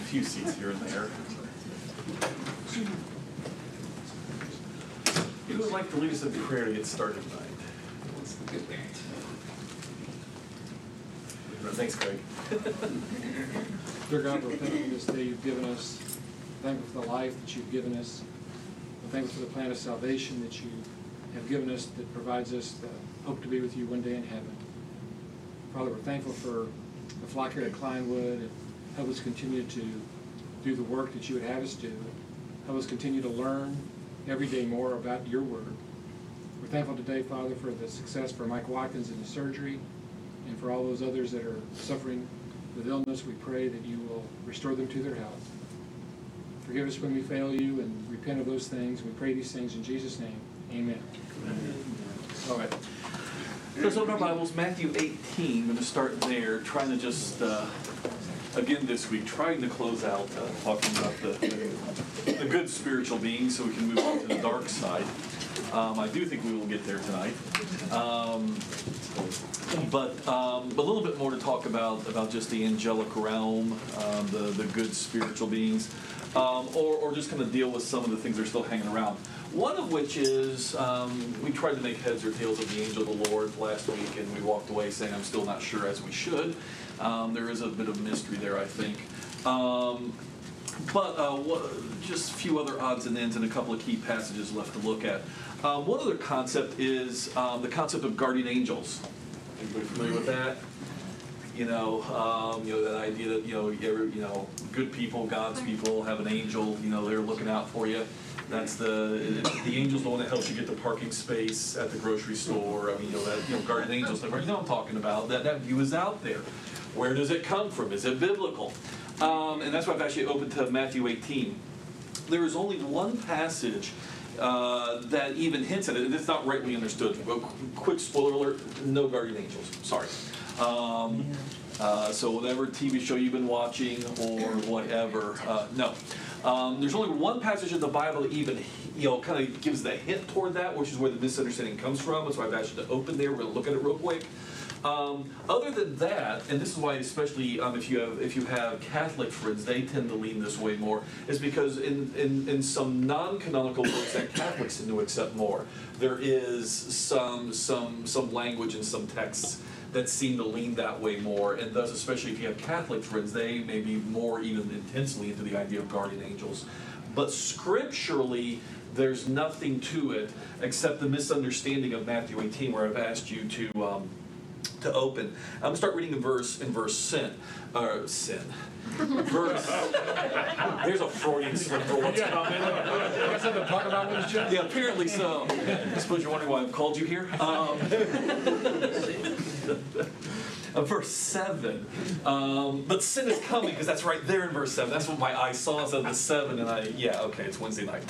few seats here and there. Who would like to lead us in prayer to get started tonight? Thanks, Craig. Dear God, we're thankful for this day you've given us. We're thankful for the life that you've given us. We're thankful for the plan of salvation that you have given us that provides us the hope to be with you one day in heaven. Father, we're thankful for the flock here at Kleinwood, and help us continue to do the work that you would have us do. Help us continue to learn every day more about your word. We're thankful today, Father, for the success for Mike Watkins in his surgery, and for all those others that are suffering with illness. We pray that you will restore them to their health. Forgive us when we fail you, and repent of those things. We pray these things in Jesus' name. Amen. All right. Let's open our Bibles, Matthew 18. I'm going to start there, trying to just, again this week, trying to close out talking about the good spiritual beings so we can move on to the dark side. I do think we will get there tonight. But a little bit more to talk about just the angelic realm, the good spiritual beings, or just kind of deal with some of the things that are still hanging around. One of which is, we tried to make heads or tails of the angel of the Lord last week, and we walked away saying I'm still not sure as we should. There is a bit of mystery there, I think. Just a few other odds and ends and a couple of key passages left to look at. One other concept is the concept of guardian angels. Anybody familiar with that? That idea that good people, God's people, have an angel. They're looking out for you. That's the angel's the one that helps you get the parking space at the grocery store. Guardian angels. You know what I'm talking about. That view is out there. Where does it come from? Is it biblical? And that's why I've actually opened to Matthew 18. There is only one passage that even hints at it, and it's not rightly understood. Quick spoiler alert, no guardian angels. Sorry. So whatever TV show you've been watching or whatever, no. There's only one passage in the Bible that even kind of gives the hint toward that, which is where the misunderstanding comes from. That's why I've asked you to open there. We're going to look at it real quick. Other than that, and this is why especially if you have Catholic friends, they tend to lean this way more, is because in some non-canonical books that Catholics tend to accept more, there is some language and some texts that seem to lean that way more, and thus, especially if you have Catholic friends, they may be more even intensely into the idea of guardian angels. But scripturally, there's nothing to it except the misunderstanding of Matthew 18, where I've asked you to open. I'm going to start reading in verse sin. Verse. There's a Freudian slip for what's coming. You got something to talk about with us, Jeff? Yeah, apparently so. I suppose you're wondering why I've called you here. Verse 7. But sin is coming, because that's right there in verse 7. That's what my eye saw as of the 7, and it's Wednesday night.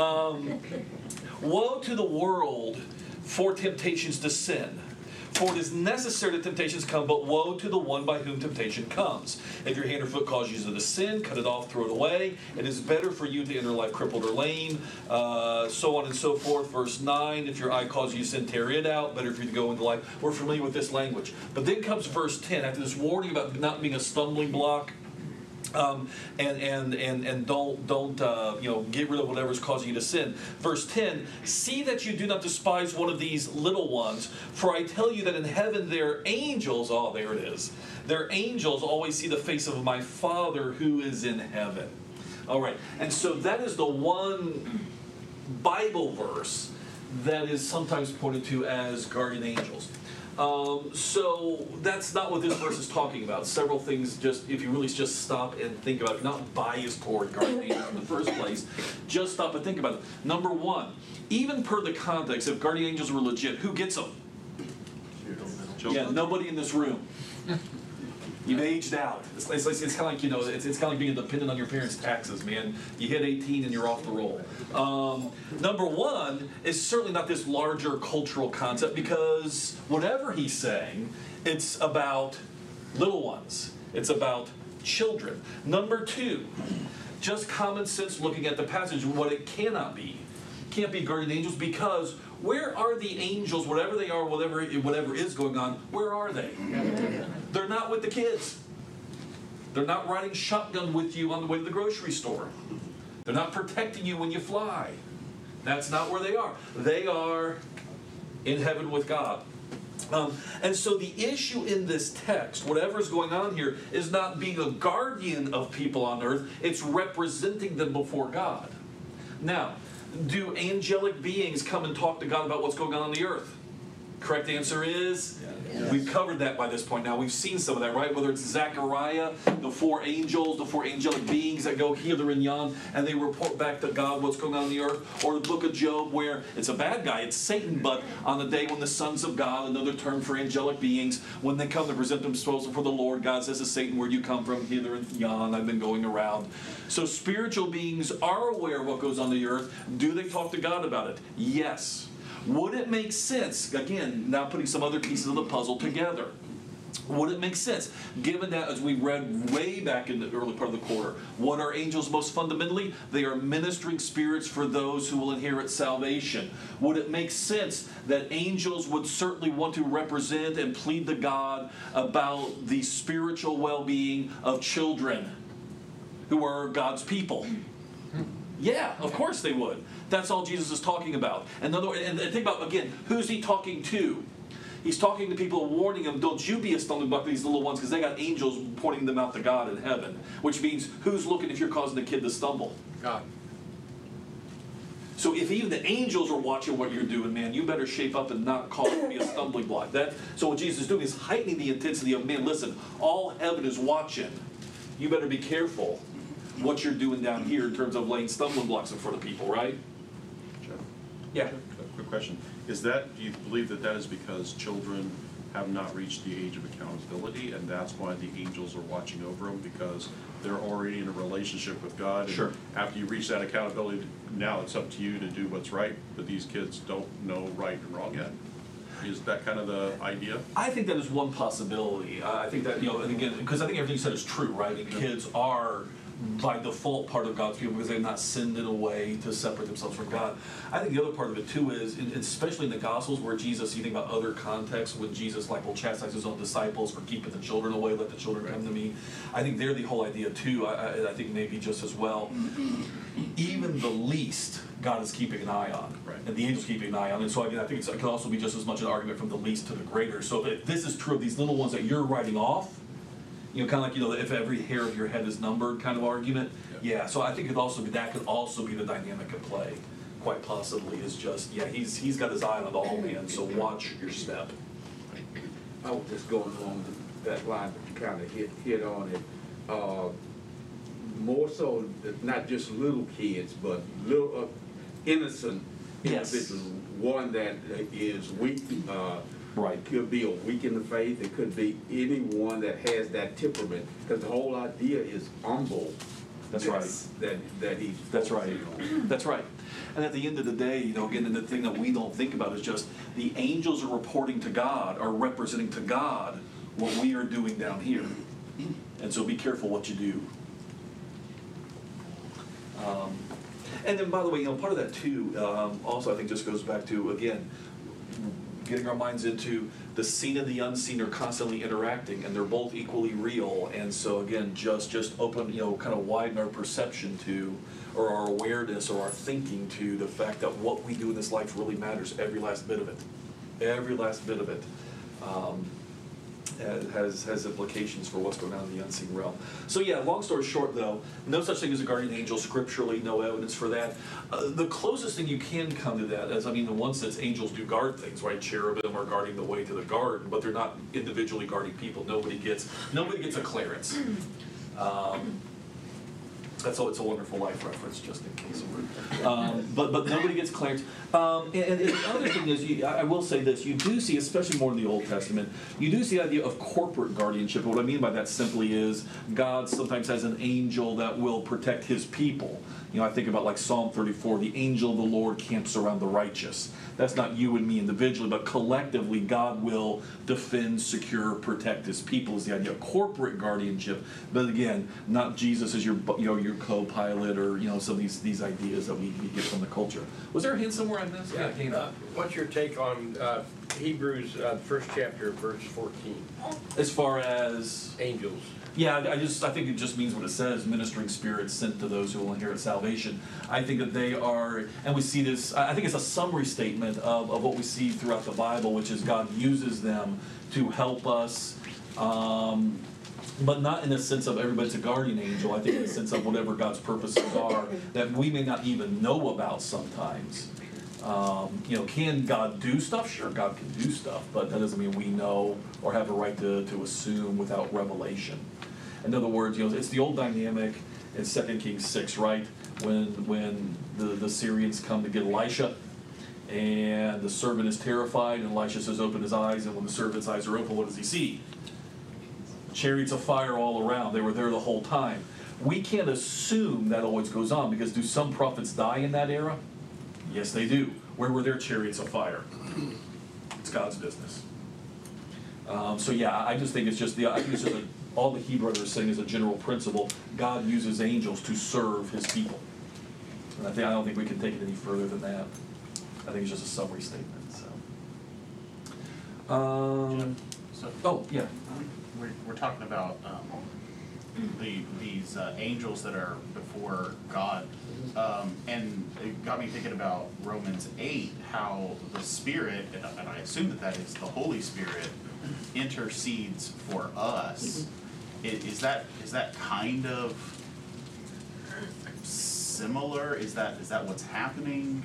Woe to the world for temptations to sin. For it is necessary that temptations come, but woe to the one by whom temptation comes. If your hand or foot causes you to sin, cut it off, throw it away. It is better for you to enter life crippled or lame, so on and so forth. Verse 9, if your eye causes you to sin, tear it out. Better for you to go into life. We're familiar with this language. But then comes verse 10, after this warning about not being a stumbling block. And don't get rid of whatever's causing you to sin. Verse 10, see that you do not despise one of these little ones, for I tell you that in heaven their angels, there it is, their angels always see the face of my Father who is in heaven. All right, and so that is the one Bible verse that is sometimes pointed to as guardian angels. So that's not what this verse is talking about. Several things, just if you really just stop and think about it, not biased toward guardian angels in the first place, just stop and think about it. Number one, even per the context, if guardian angels were legit, who gets them? Children. Yeah, nobody in this room. You've aged out. It's kind of like, it's kind of like being dependent on your parents' taxes, man. You hit 18 and you're off the roll. Number one is certainly not this larger cultural concept, because whatever he's saying, it's about little ones. It's about children. Number two, just common sense looking at the passage, what it cannot be. Can't be guardian angels, because where are the angels, whatever they are, whatever is going on, where are they? They're not with the kids. They're not riding shotgun with you on the way to the grocery store. They're not protecting you when you fly. That's not where they are. They are in heaven with God. And so the issue in this text, whatever's going on here, is not being a guardian of people on earth. It's representing them before God. Now, do angelic beings come and talk to God about what's going on the earth? Correct answer is, yes. We've covered that by this point now. We've seen some of that, right? Whether it's Zechariah, the 4 angels, the 4 angelic beings that go hither and yon, and they report back to God what's going on the earth. Or the book of Job, where it's a bad guy, it's Satan, but on the day when the sons of God, another term for angelic beings, when they come to present themselves before the Lord, God says to Satan, where'd you come from? Hither and yon, I've been going around. So spiritual beings are aware of what goes on the earth. Do they talk to God about it? Yes. Would it make sense, again, now putting some other pieces of the puzzle together, would it make sense, given that, as we read way back in the early part of the quarter, what are angels most fundamentally? They are ministering spirits for those who will inherit salvation. Would it make sense that angels would certainly want to represent and plead to God about the spiritual well-being of children who are God's people? Yeah, of course they would. That's all Jesus is talking about. And think about, again, who's he talking to? He's talking to people, warning them, don't you be a stumbling block to these little ones, because they got angels pointing them out to God in heaven. Which means, who's looking if you're causing the kid to stumble? God. So if even the angels are watching what you're doing, man, you better shape up and not cause it to be a stumbling block. So what Jesus is doing is heightening the intensity of, man, listen, all heaven is watching. You better be careful what you're doing down here in terms of laying stumbling blocks in front of people, right? Jeff? Yeah. A quick question. Do you believe that is because children have not reached the age of accountability, and that's why the angels are watching over them, because they're already in a relationship with God? And sure. After you reach that accountability, now it's up to you to do what's right, but these kids don't know right and wrong yet. Is that kind of the idea? I think that is one possibility. I think that, and again, because I think everything you said is true, right? The kids are by default part of God's people because they've not sinned in a way to separate themselves from God. I think the other part of it too is, especially in the Gospels where Jesus, you think about other contexts when Jesus will chastise his own disciples for keeping the children away, let the children come to me. I think they're the whole idea too. I think maybe just as well. Even the least, God is keeping an eye on, right. And the angels keeping an eye on. And so again, I think it can also be just as much an argument from the least to the greater. So if this is true of these little ones that you're writing off, kind of like, if every hair of your head is numbered kind of argument. Yeah, so I think that could also be the dynamic at play, quite possibly, is just, he's got his eye on it all, man, so watch your step. I was just going along that line, but you kind of hit on it. More so, not just little kids, but little innocent individuals. One that is weak. Right. Could be a weak in the faith. It could be anyone that has that temperament. Because the whole idea is humble. That's right. That he's. That's right. That's right. And at the end of the day, again, the thing that we don't think about is just the angels are reporting to God, are representing to God what we are doing down here. And so be careful what you do. And then, by the way, part of that too, also I think just goes back to, again, getting our minds into the seen and the unseen are constantly interacting, and they're both equally real. And so again, just open, kind of widen our perception to, or our awareness or our thinking to the fact that what we do in this life really matters, every last bit of it. Every last bit of it has implications for what's going on in the unseen realm. So long story short though, no such thing as a guardian angel scripturally, no evidence for that. The closest thing you can come to that is, in one sense, angels do guard things, right? Cherubim are guarding the way to the garden, but they're not individually guarding people. Nobody gets a clearance. That's all. It's a Wonderful Life reference, just in case. But nobody gets clearance. And the other thing is, I will say this: you do see, especially more in the Old Testament, you do see the idea of corporate guardianship. What I mean by that simply is God sometimes has an angel that will protect His people. I think about like Psalm 34, the angel of the Lord camps around the righteous. That's not you and me individually, but collectively God will defend, secure, protect His people is the idea of corporate guardianship. But again, not Jesus as your co-pilot or some of these ideas that we get from the culture. Was there a hint somewhere on this? Yeah. What's your take on Hebrews first chapter, verse 14? As far as angels. Yeah, I think it just means what it says, ministering spirits sent to those who will inherit salvation. I think that they are, and we see this, I think it's a summary statement of what we see throughout the Bible, which is God uses them to help us, but not in the sense of everybody's a guardian angel. I think in the sense of whatever God's purposes are that we may not even know about sometimes. Can God do stuff? Sure, God can do stuff, but that doesn't mean we know or have a right to assume without revelation. In other words, it's the old dynamic in 2 Kings 6, right? When the Syrians come to get Elisha, and the servant is terrified, and Elisha says, open his eyes, and when the servant's eyes are open, what does he see? Chariots of fire all around. They were there the whole time. We can't assume that always goes on, because do some prophets die in that era? Yes, they do. Where were their chariots of fire? It's God's business. I just think it's just all the Hebrew are saying is a general principle. God uses angels to serve His people. And I don't think we can take it any further than that. I think it's just a summary statement. We're talking about these angels that are before God, and it got me thinking about Romans 8, how the Spirit, and I assume that is the Holy Spirit, intercedes for us. Is that kind of similar? Is that what's happening?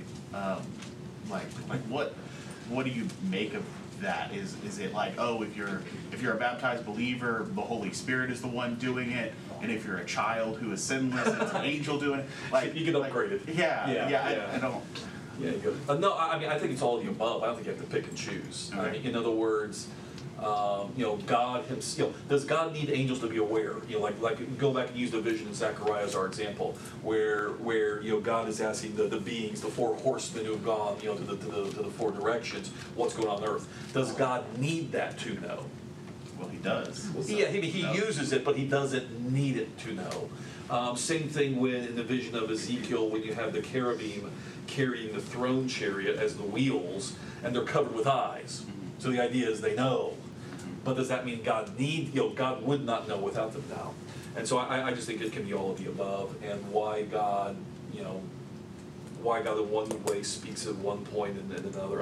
What do you make of that? Is it like, oh, if you're a baptized believer, the Holy Spirit is the one doing it, and if you're a child who is sinless, it's an angel doing it? Like you get upgraded. I don't. Yeah, you go. No, I think it's all of the above. I don't think you have to pick and choose. Okay. In other words, God Himself. Does God need angels to be aware? Like go back and use the vision in Zechariah as our example, where God is asking the beings, the four horsemen who have gone to the four directions, what's going on earth. Does God need that to know? Well, He does. Yeah, He uses it, but He doesn't need it to know. Same thing in the vision of Ezekiel, when you have the cherubim carrying the throne chariot as the wheels, and they're covered with eyes. So the idea is they know. But does that mean God God would not know without them now? And so I just think it can be all of the above, and why God in one way speaks at one point and in another.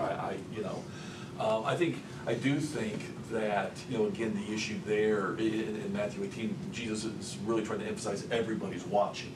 I do think that, again, the issue there in Matthew 18, Jesus is really trying to emphasize everybody's watching.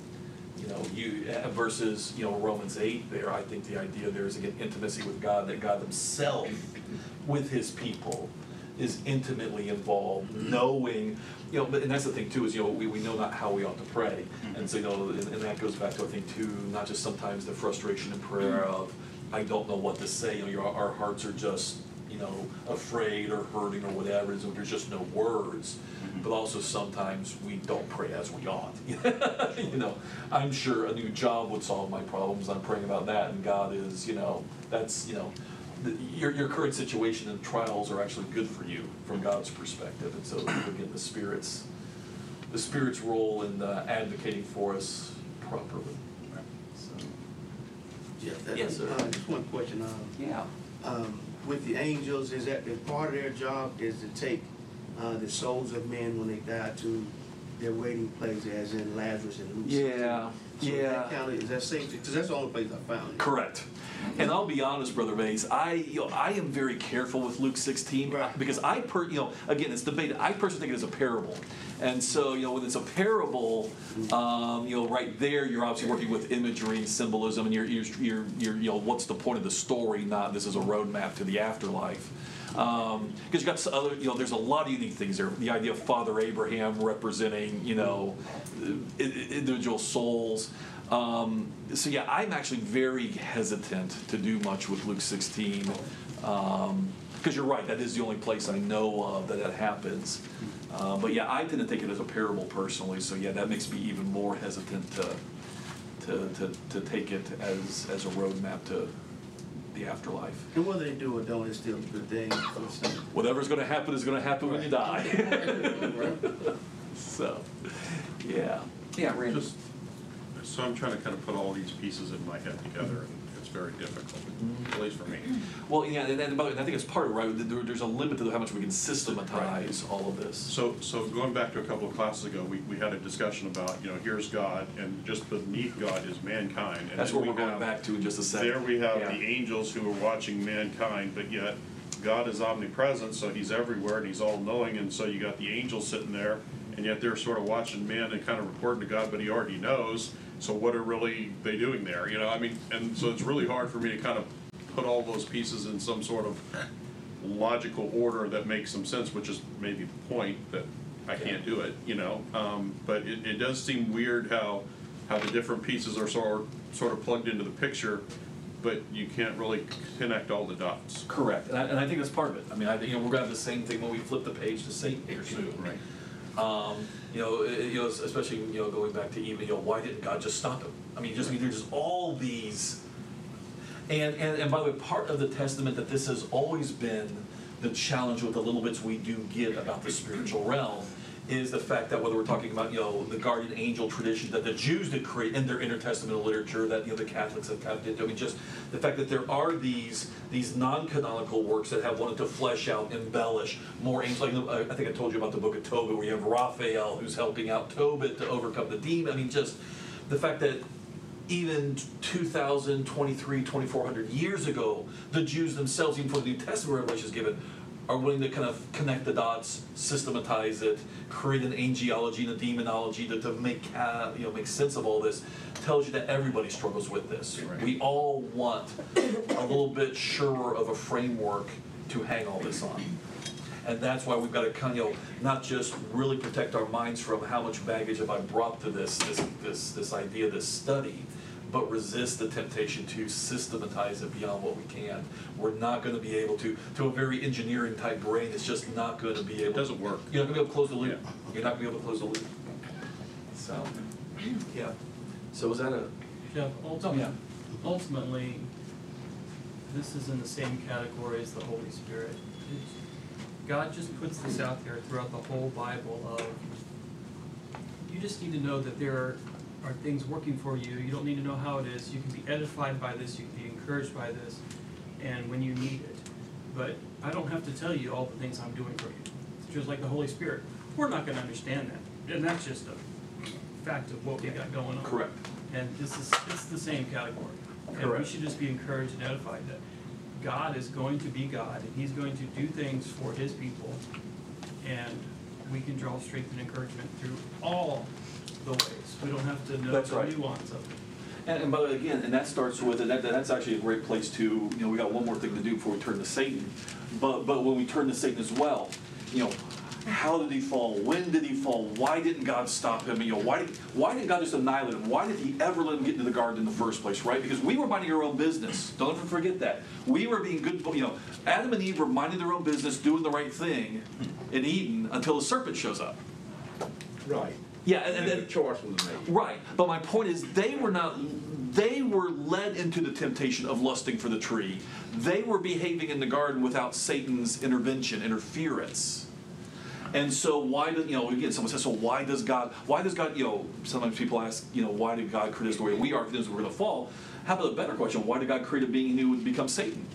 Versus, Romans 8 there, I think the idea there is, again, intimacy with God, that God Himself, with His people, is intimately involved, knowing, and that's the thing too, is, we know not how we ought to pray. And so, and that goes back to, I think, too, not just sometimes the frustration in prayer of, I don't know what to say, our hearts are just, afraid or hurting or whatever, so there's just no words. But also sometimes we don't pray as we ought. I'm sure a new job would solve my problems. I'm praying about that, and God is, that's, your current situation and trials are actually good for you from God's perspective. And so again, the Spirit's role in advocating for us properly. So. Yes, sir. Just one question. Yeah. With the angels, is that the part of their job is to take the souls of men when they die to their waiting place, as in Lazarus and Luke 16? So is that safe? Because that's the only place I found it. Correct. And I'll be honest, Brother Bates, I am very careful with Luke 16, right, because again, it's debated. I personally think it is a parable, and so when it's a parable, right there, you're obviously working with imagery and symbolism, and you're what's the point of the story? Not this is a roadmap to the afterlife. Because you got other, there's a lot of unique things there. The idea of Father Abraham representing, individual souls. I'm actually very hesitant to do much with Luke 16, because you're right, that is the only place I know of that happens. I tend to take it as a parable personally, so that makes me even more hesitant to take it as a roadmap to the afterlife. And whether they do or don't, it's still a good thing. Whatever's going to happen is going to happen when you die. So, yeah. So I'm trying to kind of put all these pieces in my head together. it's very difficult, at least for me. Well, yeah, and by the way, I think it's part of it, right? There's a limit to how much we can systematize all of this. So going back to a couple of classes ago, we had a discussion about, here's God, and just beneath God is mankind. And That's then what we're we going have- back to in just a second. There we have Yeah. the angels who are watching mankind, but yet God is omnipresent, so he's everywhere and he's all-knowing, and so you got the angels sitting there, and yet they're sort of watching man and kind of reporting to God, but he already knows, so what are really they doing there, and so it's really hard for me to kind of put all those pieces in some sort of logical order that makes some sense, which is maybe the point that I can't do it, but it does seem weird how the different pieces are sort of plugged into the picture, but you can't really connect all the dots. Correct, and I think that's part of it. I mean, we're going to have the same thing when we flip the page to Satan here soon. Right. Especially going back to even why didn't God just stop him? I mean, there's just all these, and by the way, part of the testament that this has always been the challenge with the little bits we do get about the spiritual realm is the fact that whether we're talking about the guardian angel tradition that the Jews did create in their intertestamental literature, that the Catholics have kind of did. I mean, just the fact that there are these non-canonical works that have wanted to flesh out, embellish more angels. Like I think I told you about the Book of Tobit, where you have Raphael who's helping out Tobit to overcome the demon. I mean, just the fact that even 2,000, 2,400 years ago, the Jews themselves, even before the New Testament revelation is given, are willing to kind of connect the dots, systematize it, create an angelology and a demonology to make sense of all this, tells you that everybody struggles with this. Right. We all want a little bit surer of a framework to hang all this on. And that's why we've got to kind of, not just really protect our minds from how much baggage have I brought to this idea, this study, but resist the temptation to systematize it beyond what we can. We're not going to be able to a very engineering type brain, it's just not going to be able. It doesn't work. You're not going to be able to close the loop. Yeah. You're not going to be able to close the loop. So, yeah. So is that a? Jeff, ultimately, this is in the same category as the Holy Spirit. God just puts this out there throughout the whole Bible of, you just need to know that there are things working for you. You don't need to know how it is. You can be edified by this. You can be encouraged by this, and when you need it. But I don't have to tell you all the things I'm doing for you. It's just like the Holy Spirit. We're not going to understand that, and that's just a fact of what we got going on. Correct. And it's the same category. And we Correct. should just be encouraged and edified that God is going to be God, and He's going to do things for His people, and we can draw strength and encouragement through all the ways. We don't have to know That's the right. nuance of it. And by the way, again, and that starts with, and that's actually a great place to, we got one more thing to do before we turn to Satan. But when we turn to Satan as well, how did he fall? When did he fall? Why didn't God stop him? Why didn't God just annihilate him? Why did he ever let him get into the garden in the first place, right? Because we were minding our own business. Don't ever forget that. We were being good, Adam and Eve were minding their own business, doing the right thing in Eden until the serpent shows up. Right. Yeah, And then the choice was made. right. But my point is, they were led into the temptation of lusting for the tree. They were behaving in the garden without Satan's interference. And so why does, again, someone says, so why does God, sometimes people ask, why did God create us the way we are if we're going to fall? How about a better question? Why did God create a being who would become Satan?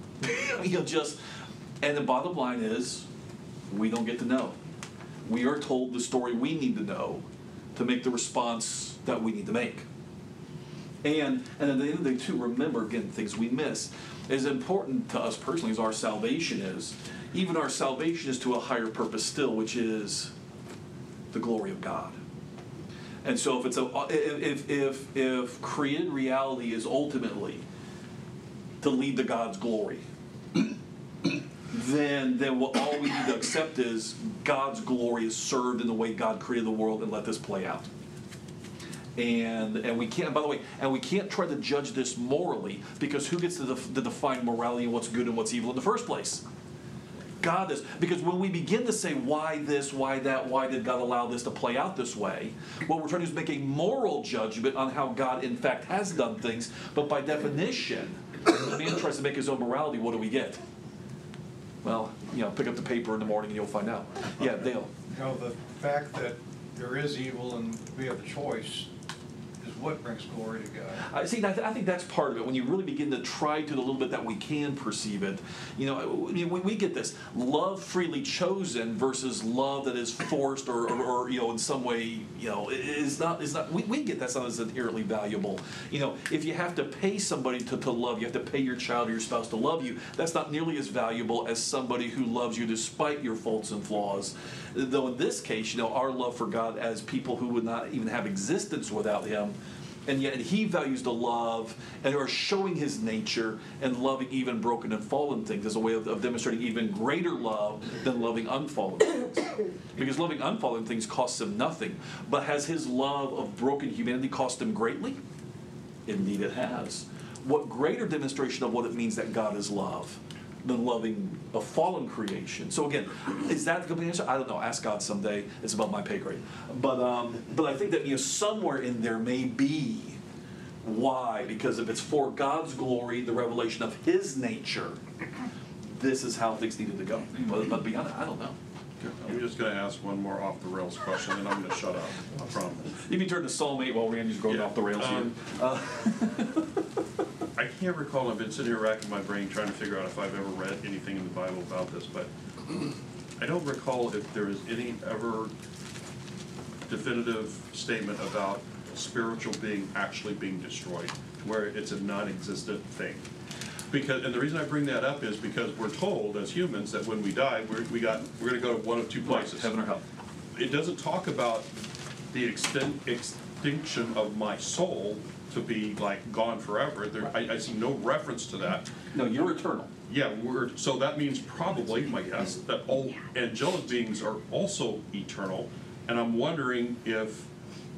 And the bottom line is, we don't get to know. We are told the story we need to know to make the response that we need to make. And at the end of the day, too, remember, again, things we miss. As important to us personally as our salvation is, even our salvation is to a higher purpose still, which is the glory of God. And so if created reality is ultimately to lead to God's glory, then all we need to accept is God's glory is served in the way God created the world, and let this play out. And we can't, by the way, we can't try to judge this morally, because who gets to define morality and what's good and what's evil in the first place? God does. Because when we begin to say why this, why that, why did God allow this to play out this way, what we're trying to do is make a moral judgment on how God in fact has done things. But by definition, when man tries to make his own morality, what do we get? Well, pick up the paper in the morning and you'll find out. Yeah, Dale. The fact that there is evil and we have a choice is what brings glory to God. I think that's part of it. When you really begin to try to the little bit that we can perceive it, we get this love freely chosen versus love that is forced or in some way, is not. We get that's not as inherently valuable. If you have to pay somebody to love, you have to pay your child or your spouse to love you. That's not nearly as valuable as somebody who loves you despite your faults and flaws. Though in this case, our love for God as people who would not even have existence without Him, and yet He values the love and are showing His nature and loving even broken and fallen things as a way of demonstrating even greater love than loving unfallen things. Because loving unfallen things costs Him nothing. But has His love of broken humanity cost Him greatly? Indeed it has. What greater demonstration of what it means that God is love than loving a fallen creation? So again, is that the complete answer? I don't know. Ask God someday. It's above my pay grade. But I think that somewhere in there may be why, because if it's for God's glory, the revelation of His nature, this is how things needed to go. But beyond that, I don't know. I'm just going to ask one more off the rails question, and I'm going to shut up. I promise. You can turn to Psalm 8 while Randy's going off the rails here. I can't recall. I've been sitting here racking my brain trying to figure out if I've ever read anything in the Bible about this, but I don't recall if there is any ever definitive statement about spiritual being actually being destroyed, where it's a non-existent thing. And the reason I bring that up is because we're told as humans that when we die, we're going to go to one of two places. Heaven or hell. It doesn't talk about the extinction of my soul to be like gone forever. I see no reference to that. No, you're eternal. Yeah, so that means probably, my guess, that all angelic beings are also eternal, and I'm wondering if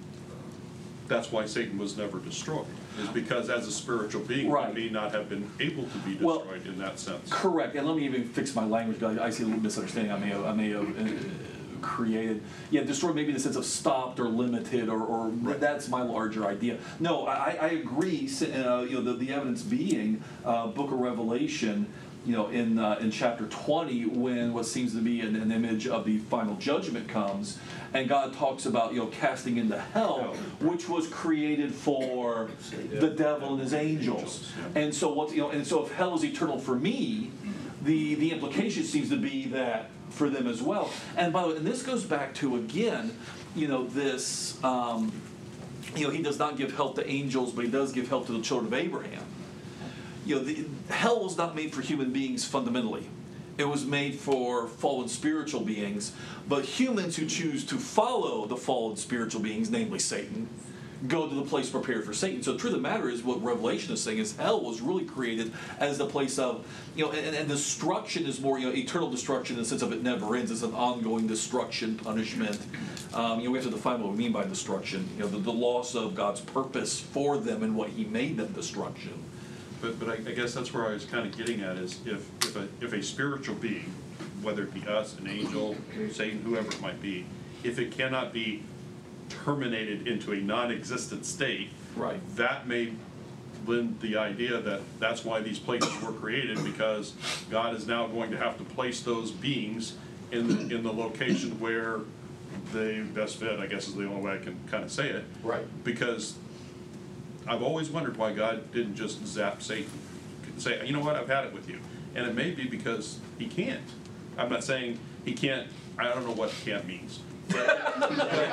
that's why Satan was never destroyed, is because as a spiritual being, right, he may not have been able to be destroyed in that sense. Correct, and let me even fix my language, because I see a little misunderstanding I may have created. Yeah, destroyed maybe in the sense of stopped or limited, or right, that's my larger idea. No, I agree, the evidence being Book of Revelation, in chapter 20, when what seems to be an image of the final judgment comes, and God talks about casting into hell, which was created for the devil and his angels. And so if hell is eternal for me, the implication seems to be that for them as well. And by the way, and this goes back to again, this He does not give help to angels, but He does give help to the children of Abraham. Hell was not made for human beings fundamentally. It was made for fallen spiritual beings, but humans who choose to follow the fallen spiritual beings, namely Satan, go to the place prepared for Satan. So the truth of the matter is, what Revelation is saying is hell was really created as the place of, and destruction is more, eternal destruction in the sense of it never ends. It's an ongoing destruction, punishment. We have to define what we mean by destruction. The loss of God's purpose for them and what He made them destruction. But I guess that's where I was kind of getting at is if a spiritual being, whether it be us, an angel, Satan, whoever it might be, if it cannot be terminated into a non-existent state, right, that may lend the idea that that's why these places were created, because God is now going to have to place those beings in the location where they best fit, I guess is the only way I can kind of say it. Right. Because I've always wondered why God didn't just zap Satan, say, you know what, I've had it with you. And it may be because He can't. I'm not saying He can't, I don't know what can't means. But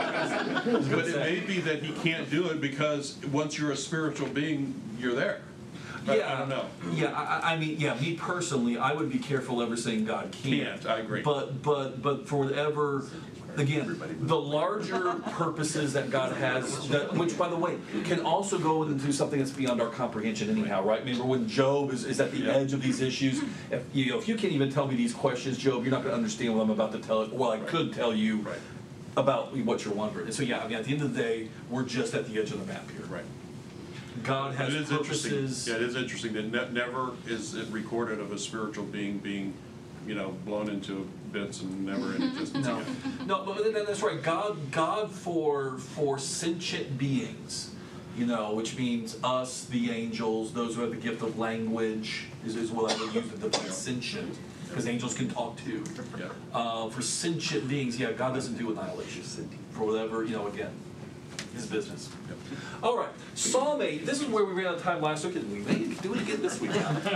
it may be that He can't do it because once you're a spiritual being, you're there. I don't know. Yeah, me personally, I would be careful ever saying God can't. I agree. But for whatever, again, the larger ppurposes that God has, which by the way, can also go into something that's beyond our comprehension anyhow, right? Remember when Job is at the edge of these issues? If you can't even tell me these questions, Job, you're not going to understand what I'm about to tell you. Well, I could tell you. Right. About what you're wondering. And so at the end of the day, we're just at the edge of the map here. Right. God has purposes. Yeah, it is interesting that never is it recorded of a spiritual being being, blown into bits and never in existence again. No, but that's right. God for sentient beings, which means us, the angels, those who have the gift of language, is what I would use to define sentient. Because angels can talk too. Yeah. For sentient beings, God doesn't do annihilation. For whatever, again. his business. All right, Psalm 8, this is where we ran out of time last week, and we may do it again this week.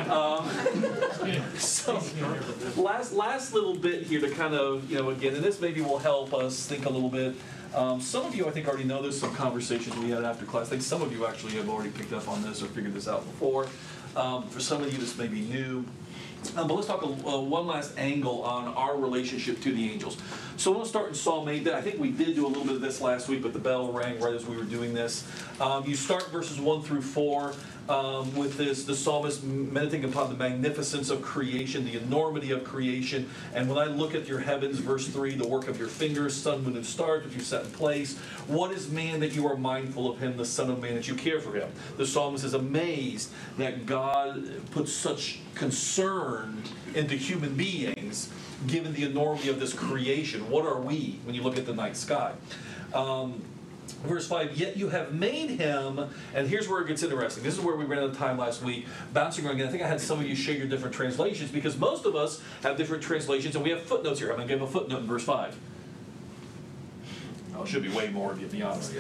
So, last little bit here to kind of, again, and this maybe will help us think a little bit. Some of you, I think, already know this, some conversations we had after class. I think some of you actually have already picked up on this or figured this out before. For some of you, this may be new. But let's talk one last angle on our relationship to the angels. So we'll start in Psalm 8. I think we did do a little bit of this last week, but the bell rang right as we were doing this. You start verses 1 through 4 with the psalmist meditating upon the magnificence of creation, the enormity of creation. And when I look at your heavens, verse 3, the work of your fingers, sun, moon, and stars, which you set in place, what is man that you are mindful of him, the son of man that you care for him? The psalmist is amazed that God puts such concern into human beings, given the enormity of this creation. What are we when you look at the night sky? Verse 5, yet you have made him, and here's where it gets interesting. This is where we ran out of time last week. Bouncing around again, I think I had some of you share your different translations, because most of us have different translations, and we have footnotes here. I'm going to give a footnote in verse 5. Oh, it should be way more, to be honest.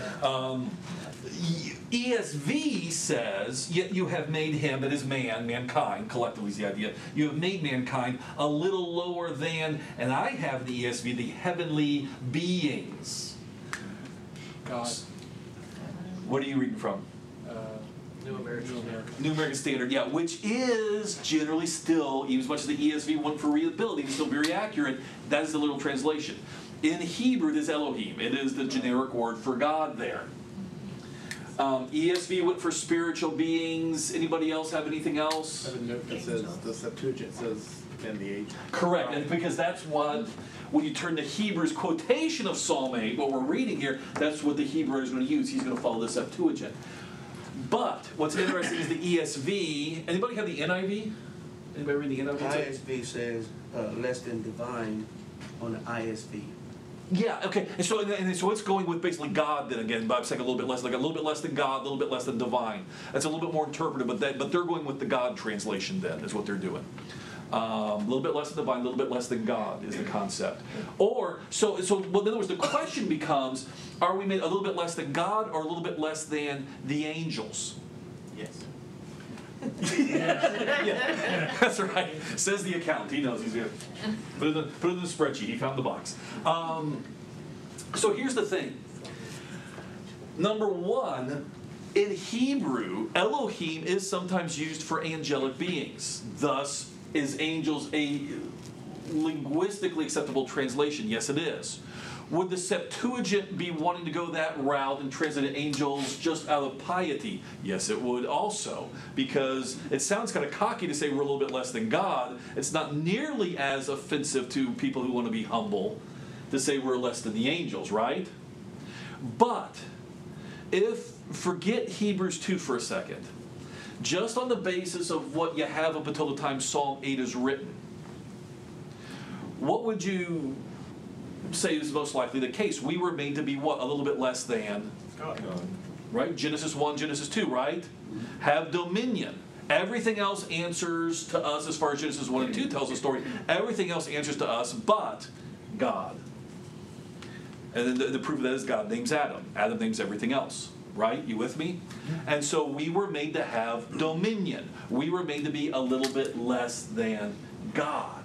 ESV says, yet you have made him, that is man, mankind, collectively is the idea, you have made mankind a little lower than, and I have the ESV, the heavenly beings. God. What are you reading from? New American. New American Standard, yeah, which is generally still, even as much as the ESV went for readability, it's still very accurate. That is the literal translation. In Hebrew, it is Elohim. It is the generic word for God there. ESV went for spiritual beings. Anybody else have anything else? I have a note that says, the Septuagint says, and the age. Correct, and because that's what, when you turn to Hebrew's quotation of Psalm 8, what we're reading here, that's what the Hebrew is going to use. He's going to follow the Septuagint. But what's interesting is the ESV. Anybody have the NIV? Anybody read the NIV? ISV says less than divine on the ISV. Yeah, okay. And so it's going with basically God then again, Bob's saying a little bit less, like a little bit less than God, a little bit less than divine. That's a little bit more interpretive, but they're going with the God translation then, is what they're doing. A little bit less than divine, a little bit less than God is the concept. Or, well, in other words, the question becomes, are we made a little bit less than God or a little bit less than the angels? Yes. Yeah, that's right. Says the accountant. He knows he's good. Put it in the spreadsheet. He found the box. So here's the thing. Number one, in Hebrew, Elohim is sometimes used for angelic beings. Thus, is angels a linguistically acceptable translation? Yes, it is. Would the Septuagint be wanting to go that route and translate angels just out of piety? Yes, it would also, because it sounds kind of cocky to say we're a little bit less than God. It's not nearly as offensive to people who want to be humble to say we're less than the angels, right? But forget Hebrews 2 for a second. Just on the basis of what you have up until the time Psalm 8 is written, what would you say is most likely the case? We were made to be what? A little bit less than God. Right? Genesis 1, Genesis 2, right? Have dominion. Everything else answers to us as far as Genesis 1 and 2 tells the story. Everything else answers to us but God. And then the proof of that is God names Adam. Adam names everything else. Right? You with me? And so we were made to have dominion. We were made to be a little bit less than God.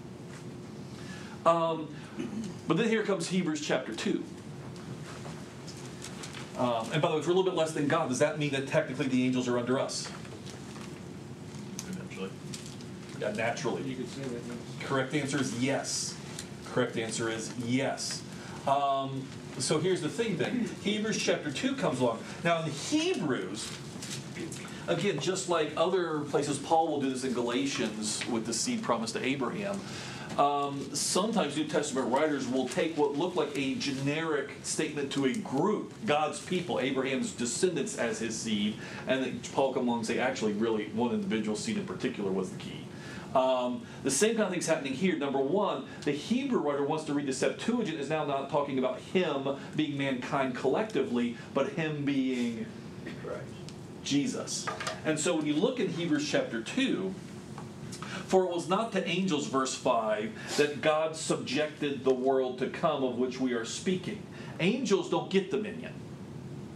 But then here comes Hebrews chapter 2. And by the way, if we're a little bit less than God, does that mean that technically the angels are under us? Eventually. Yeah, naturally. You could say that, yes. Correct answer is yes. Correct answer is yes. So here's the thing then. Hebrews chapter 2 comes along. Now in Hebrews, again, just like other places, Paul will do this in Galatians with the seed promised to Abraham. Sometimes New Testament writers will take what looked like a generic statement to a group, God's people, Abraham's descendants as his seed, and then Paul come along and say, actually, really, one individual seed in particular was the key. The same kind of thing's happening here. Number one, the Hebrew writer wants to read the Septuagint is now not talking about him being mankind collectively, but him being Jesus. And so when you look in Hebrews chapter 2, for it was not to angels, verse 5, that God subjected the world to come of which we are speaking. Angels don't get dominion.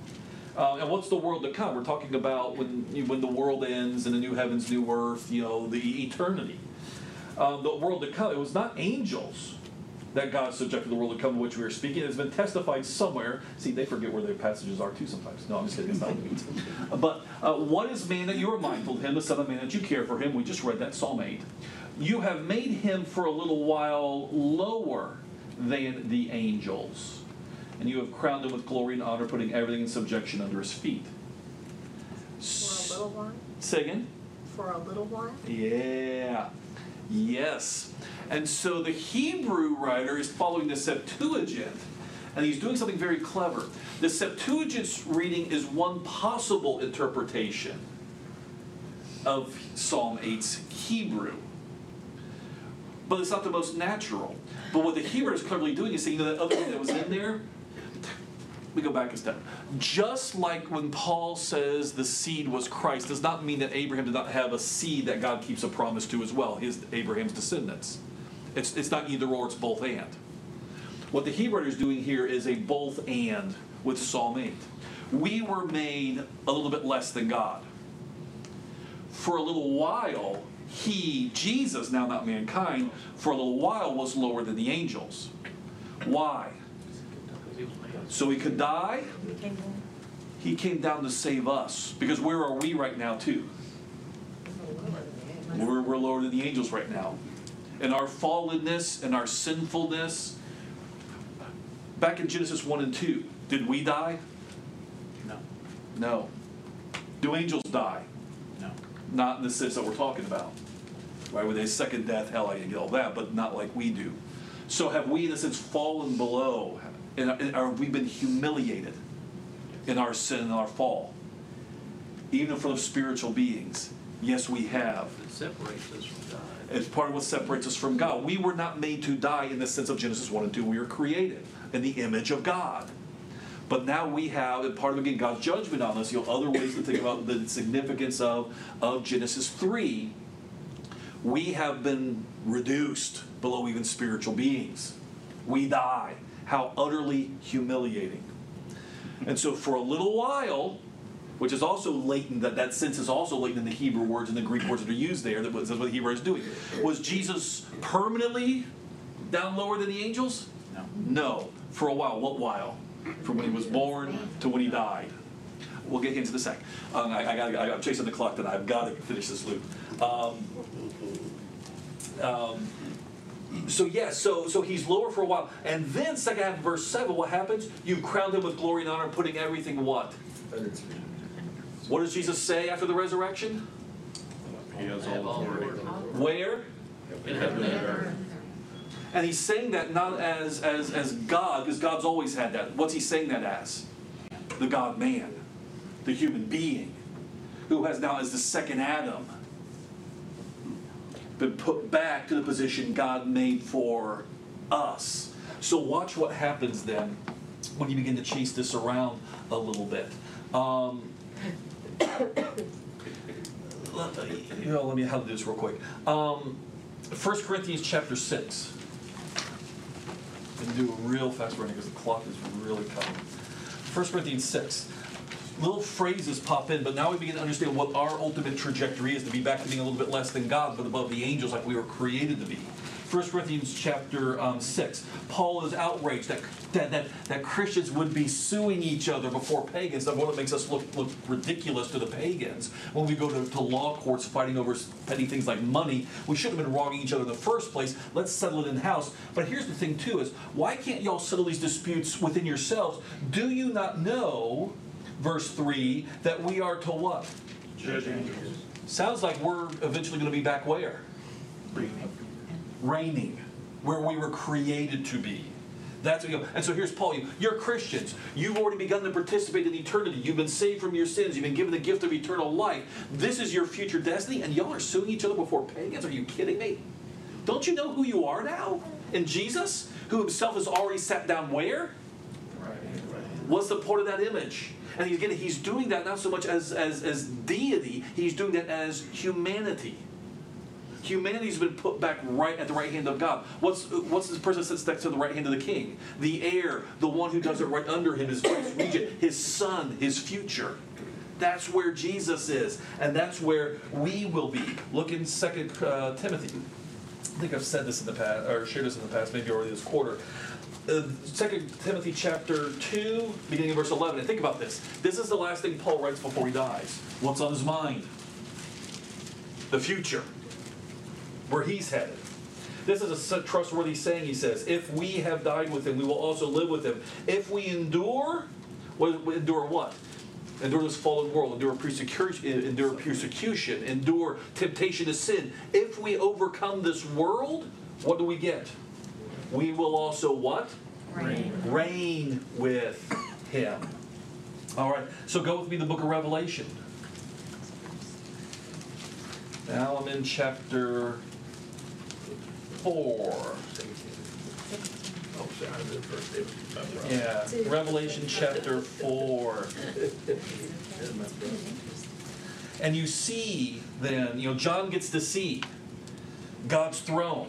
And what's the world to come? We're talking about when the world ends and the new heavens, new earth, the eternity. The world to come, it was not angels that God subjected the world to come, of which we are speaking. It has been testified somewhere. See, they forget where their passages are too sometimes. No, I'm just kidding. It's not me. But what is man that you are mindful of him, the Son of Man that you care for him? We just read that, Psalm 8. You have made him for a little while lower than the angels. And you have crowned him with glory and honor, putting everything in subjection under his feet. For a little while? Say again? For a little while? Yeah. Yes. And so the Hebrew writer is following the Septuagint, and he's doing something very clever. The Septuagint's reading is one possible interpretation of Psalm 8's Hebrew. But it's not the most natural. But what the Hebrew is cleverly doing is saying, that other thing that was in there, we go back a step. Just like when Paul says the seed was Christ, does not mean that Abraham did not have a seed that God keeps a promise to as well, Abraham's descendants. It's not either or, it's both and. What the Hebrew is doing here is a both and with Psalm 8. We were made a little bit less than God. For a little while, Jesus, now not mankind, for a little while was lower than the angels. Why? So he could die. He came down to save us. Because where are we right now too? We're lower than the angels right now. And our fallenness and our sinfulness. Back in Genesis 1 and 2, did we die? No. No. Do angels die? No. Not in the sense that we're talking about. Right? With a second death, hell, I get all that, but not like we do. So have we, in a sense, fallen below? And have we been humiliated in our sin and our fall? Even for the spiritual beings. Yes, we have. It separates us from God. It's part of what separates us from God. We were not made to die in the sense of Genesis 1 and 2. We were created in the image of God. But now we have, and part of, again, God's judgment on us, other ways to think about the significance of Genesis 3. We have been reduced below even spiritual beings. We die. How utterly humiliating. And so for a little while, which is also latent, that sense is also latent in the Hebrew words and the Greek words that are used there, that's what the Hebrew is doing. Was Jesus permanently down lower than the angels? No. No. For a while. What while? From when he was born to when he died. We'll get into the second. I'm chasing the clock, then I've got to finish this loop. So he's lower for a while. And then, second half of verse 7, what happens? You've crowned him with glory and honor, putting everything what? What does Jesus say after the resurrection? He has all authority. Where? In heaven and earth. And he's saying that not as God, because God's always had that. What's he saying that as? The God-man, the human being, who has now, as the second Adam, been put back to the position God made for us. So watch what happens then when you begin to chase this around a little bit. Let me how to do this real quick. 1 Corinthians chapter 6. I'm going to do a real fast running because the clock is really coming. 1 Corinthians 6. Little phrases pop in, but now we begin to understand what our ultimate trajectory is, to be back to being a little bit less than God, but above the angels like we were created to be. 1 Corinthians chapter 6. Paul is outraged that Christians would be suing each other before pagans. That's what makes us look ridiculous to the pagans. When we go to law courts fighting over petty things like money, we shouldn't have been wronging each other in the first place. Let's settle it in-house. But here's the thing, too, is why can't y'all settle these disputes within yourselves? Do you not know, verse 3, that we are to what? Judge angels. Sounds like we're eventually going to be back where? Reigning, where we were created to be. That's what you know. And so here's Paul. You're Christians. You've already begun to participate in eternity. You've been saved from your sins. You've been given the gift of eternal life. This is your future destiny, and y'all are suing each other before pagans? Are you kidding me? Don't you know who you are now in Jesus, who himself has already sat down where? What's the point of that image? And he's doing that not so much as deity. He's doing that as humanity. Humanity's been put back right at the right hand of God. What's this person that sits next to the right hand of the king? The heir, the one who does it right under him, his vice regent, his son, his future. That's where Jesus is, and that's where we will be. Look in 2 Timothy. I think I've said this in the past, or shared this in the past, maybe already this quarter. 2 Timothy chapter 2, beginning of verse 11. And think about this. This is the last thing Paul writes before he dies. What's on his mind? The future. Where he's headed. This is a trustworthy saying, he says. If we have died with him, we will also live with him. If we endure what? Endure this fallen world, endure persecution, endure temptation to sin. If we overcome this world, what do we get? We will also what? Reign with him. All right, so go with me to the book of Revelation. Now I'm in chapter 4. Yeah, Revelation chapter 4. And you see then, John gets to see God's throne.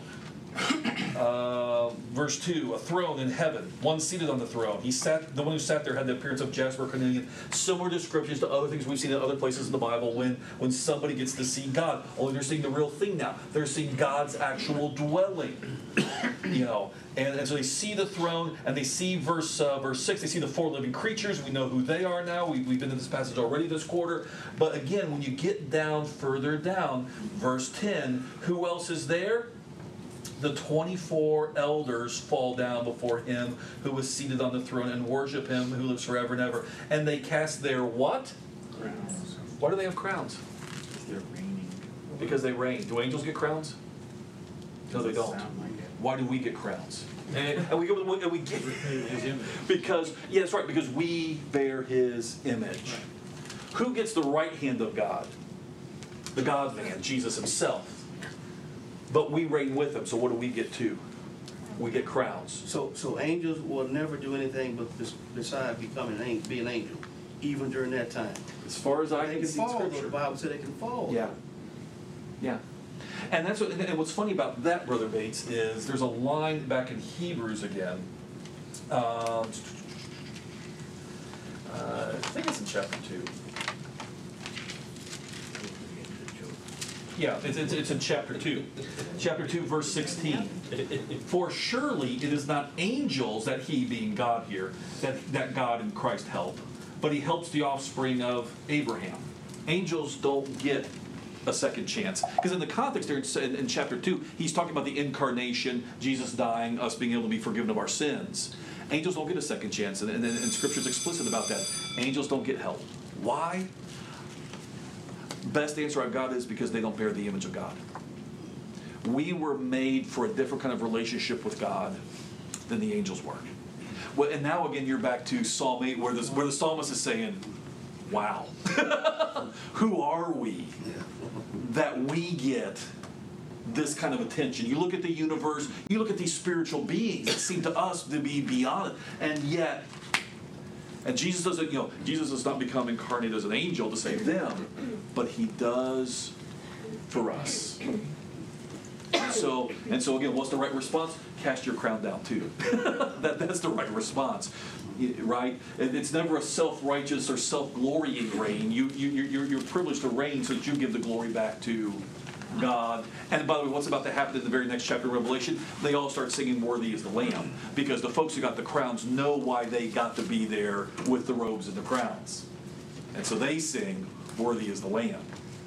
Verse 2, a throne in heaven, one seated on the throne. The one who sat there had the appearance of jasper, carnelian, similar descriptions to other things we've seen in other places in the Bible when somebody gets to see God. Only they're seeing the real thing now. They're seeing God's actual dwelling. And so they see the throne, and they see verse 6, they see the 4 living creatures. We know who they are now. We've been in this passage already this quarter. But again, when you get down further down, verse 10, who else is there? The 24 elders fall down before him who was seated on the throne and worship him who lives forever and ever. And they cast their what? Crowns. Why do they have crowns? Because they're reigning. Because they reign. Do angels get crowns? No, they don't. Why do we get crowns? And we get His image. because that's right, because we bear his image. Who gets the right hand of God? The God-man, Jesus himself. But we reign with him, so what do we get too? We get crowns. So angels will never do anything but besides being an angel, even during that time. As far as I They can can see fall. Scripture. The Bible said they can fall. Yeah. And what's funny about that, Brother Bates, is there's a line back in Hebrews again. I think it's in chapter 2. Yeah, it's in chapter 2. Chapter 2, verse 16. For surely it is not angels that he, being God here, that God in Christ help, but he helps the offspring of Abraham. Angels don't get a second chance. Because in the context there in chapter 2, he's talking about the incarnation, Jesus dying, us being able to be forgiven of our sins. Angels don't get a second chance, and Scripture's explicit about that. Angels don't get help. Why? Best answer I've got is because they don't bear the image of God. We were made for a different kind of relationship with God than the angels were. Well, and now again you're back to Psalm 8 where the psalmist is saying, wow, who are we that we get this kind of attention? You look at the universe, you look at these spiritual beings that seem to us to be beyond it, and yet, and Jesus doesn't, Jesus does not become incarnate as an angel to save them, but he does for us. So again, what's the right response? Cast your crown down too. That's the right response, right? It's never a self-righteous or self-glorying reign. You're privileged to reign so that you give the glory back to God. And by the way, what's about to happen in the very next chapter of Revelation? They all start singing "Worthy is the Lamb," because the folks who got the crowns know why they got to be there with the robes and the crowns, and so they sing "Worthy is the Lamb."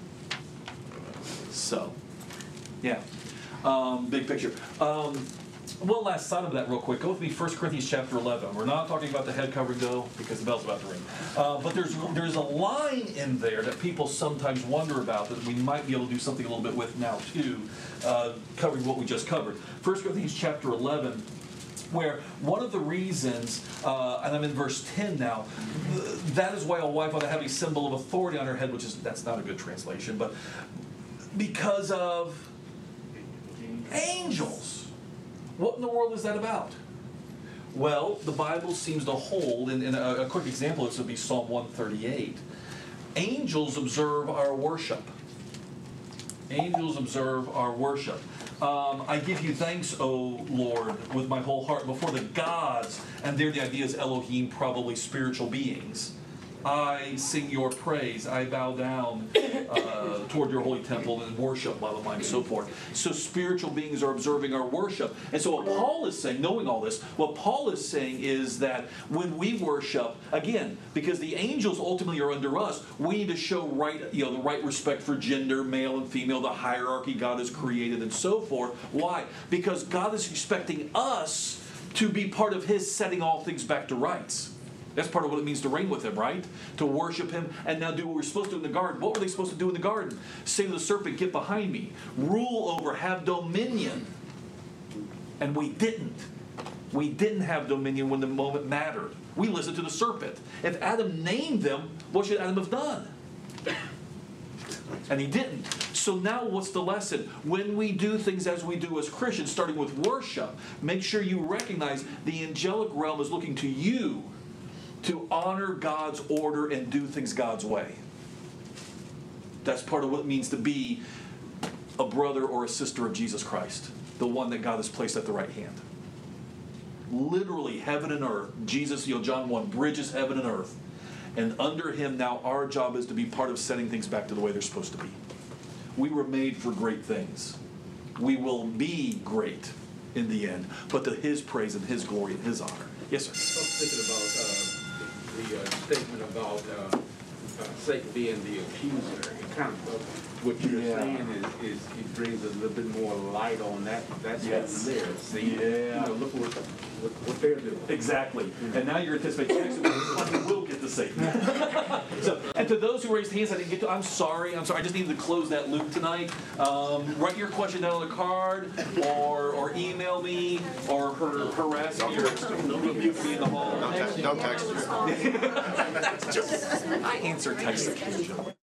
So, yeah. Big picture. One last side of that real quick. Go with me, 1 Corinthians chapter 11. We're not talking about the head covering, though, because the bell's about to ring. But there's a line in there that people sometimes wonder about that we might be able to do something a little bit with now, too, covering what we just covered. 1 Corinthians chapter 11, where one of the reasons, and I'm in verse 10 now, that is why a wife ought to have a symbol of authority on her head, that's not a good translation, but because of angels. What in the world is that about? Well, the Bible seems to hold, and a quick example of this would be Psalm 138. Angels observe our worship. Angels observe our worship. I give you thanks, O Lord, with my whole heart before the gods, and there the idea is Elohim, probably spiritual beings. I sing your praise. I bow down toward your holy temple and worship, blah, blah, blah, and so forth. So spiritual beings are observing our worship. And so what Paul is saying, knowing all this, what Paul is saying is that when we worship, again, because the angels ultimately are under us, we need to show the right respect for gender, male and female, the hierarchy God has created and so forth. Why? Because God is expecting us to be part of His setting all things back to rights. That's part of what it means to reign with Him, right? To worship Him and now do what we're supposed to do in the garden. What were they supposed to do in the garden? Say to the serpent, get behind me. Rule over, have dominion. And we didn't. We didn't have dominion when the moment mattered. We listened to the serpent. If Adam named them, what should Adam have done? And he didn't. So now what's the lesson? When we do things as we do as Christians, starting with worship, make sure you recognize the angelic realm is looking to you to honor God's order and do things God's way. That's part of what it means to be a brother or a sister of Jesus Christ, the one that God has placed at the right hand. Literally, heaven and earth. Jesus, John 1, bridges heaven and earth. And under Him now our job is to be part of setting things back to the way they're supposed to be. We were made for great things. We will be great in the end, but to His praise and His glory and His honor. Yes, sir. I was thinking about the statement about Satan being the accuser. It kind of what you're saying is it brings a little bit more light on that. That's what's there. See, look what they're doing. Exactly. And now you're anticipating actually we will get to Satan. So, and to those who raised hands I didn't get to, I'm sorry. I just needed to close that loop tonight. Write your question down on the card, or email me, or harass me, or rebuke me in the hall. Don't text me. I answer text occasionally.